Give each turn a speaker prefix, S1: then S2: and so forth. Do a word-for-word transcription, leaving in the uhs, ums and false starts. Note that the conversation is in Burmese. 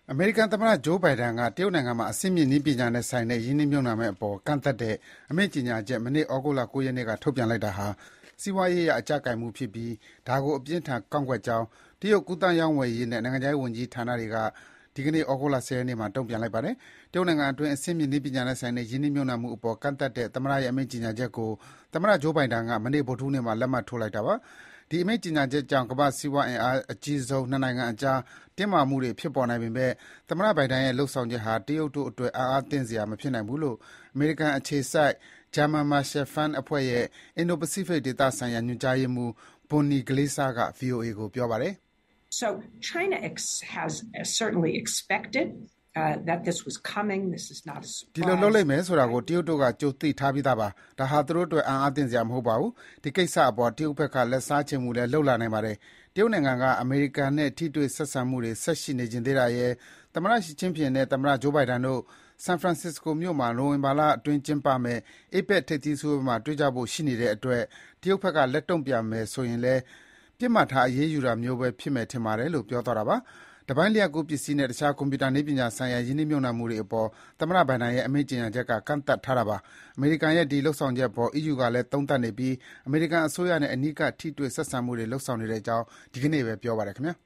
S1: အမေရိကန်သမ္မတ Joe Biden က တရုတ်နိုင်ငံမှာ အဆင့်မြင့်နည်းပညာနဲ့ဆိုင်တဲ့ ရင်းနှီးမြှုပ်နှံမယ့်အပေါ် ကန့်သတ်တဲ့ အမိန့်ကြေညာချက် မနေ့ သြဂုတ်လ ၉ ရက်နေ့က ထုတ်ပြန်လိုက်တာဟာ စီးပွားရေးအရ အကျပ်ကိုင်မှုဖြစ်ပြီး ဒါကို အပြင်းအထန် ကန့်ကွက်ကြောင်း တရုတ် ကူးသန်းရောင်းဝယ်ရေးနဲ့ နိုင်ငံခြားရေးဝန်ကြီးဌာနတွေက ဒီကနေ့ သြဂုတ်လ ၁၀ ရက်နေ့မှာ တုံ့ပြန်လိုက်ပါတယ်။ တရုတ်နိုင်ငံအတွင်း အဆင့်မြင့်နည်းပညာနဲ့ဆိုင်တဲ့ ရင်းနှီးမြှုပ်နှံမှုအပေါ် ကန့်သတ်တဲ့ သမ္မတရဲ့ အမိန့်ကြေညာချက်ကို သမ္မတ Joe Biden က မနေ့ ဗုဒ္ဓဟူးနေ့မှာ လက်မှတ်ထိုးလိုက်တာပါ။ ဒီအမိန့်ကြေညာချက်ကြောင့် ကမ္ဘာ့စီးပွားအင်အားအကြီးဆုံး နှစ်နိုင်ငံအကြား တင်းမာမှုတွေ ဖြစ်ပေါ်နိုင်ပေမယ့် သမ္မတ Biden ရဲ့ လုပ်ဆောင်ချက်ဟာ တရုတ်တို့အတွက် အံ့အားသင့်စရာ မဖြစ်နိုင်ဘူးလို့ အမေရိကန်အခြေစိုက် German Marshall Fund အဖွဲ့ရဲ့ အင်ဒို-ပစိဖိတ်ဒေသဆိုင်ရာ ညွန်ကြားရေးမှူး Bonnie Glaser က ဗွီအိုအေကို ပြောပါတယ်။ “ဒီလိုလုပ်လိမ့်မယ်ဆိုတာကို တရုတ်တို့က ကြိုသိထားပြီးသားပါ။ ဒါဟာ သူတို့အတွက် အံ့အားသင့်စရာ မဟုတ်ပါဘူး။ ဒီကိစ္စအပေါ် တရုတ်ဘက်က လက်စားချေမှုလည်း လုပ်လာနိုင်ပါတယ်။ တရုတ်နိုင်ငံက အမေရိကန်နဲ့ ထိတွေ့ဆက်ဆံမှုတွေ ဆက်ရှိနေချင်သေးတာရယ်၊ သမ္မတ Xi Jinping နဲ့ သမ္မတ Joe Biden တို့ San Francisco မြို့မှာ နိုဝင်ဘာလအတွင်း ကျင်းပမယ့် APEC ထိပ်သီးစည်းဝေးပွဲမှာ တွေ့ကြဖို့ ရှိနေတဲ့အတွက် တရုတ်ဘက်က လက်တုံ့ပြန်မယ်ဆိုရင်လည်း ပစ်မှတ်ထား အရေးယူတာမျိုးပဲ ဖြစ်မယ်ထင်ပါတယ်” လို့ ပြောသွားတာပါ။ တပိုင်းလျှပ်ကူးပစ္စည်းနဲ့ တခြား ကွန်ပြူတာနည်းပညာဆိုင်ရာ ရင်းနှီးမြှုပ်နှံမှုတွေအပေါ် သမ္မတ Biden ရဲ့ အမိန့်ကြေညာချက်က ကန့်သတ်ထားတာပါ။ အမေရိကန်ရဲ့ ဒီလုပ်ဆောင်ချက်အပေါ် အီးယူကလည်း သုံးသပ်နေပြီး အမေရိကန်အစိုးရနဲ့ အနီးကပ် ထိတွေ့ဆက်ဆံမှုတွေ လုပ်ဆောင်နေတဲ့အကြောင်း ဒီကနေ့ပဲ ပြောပါတယ်ခင်ဗျာ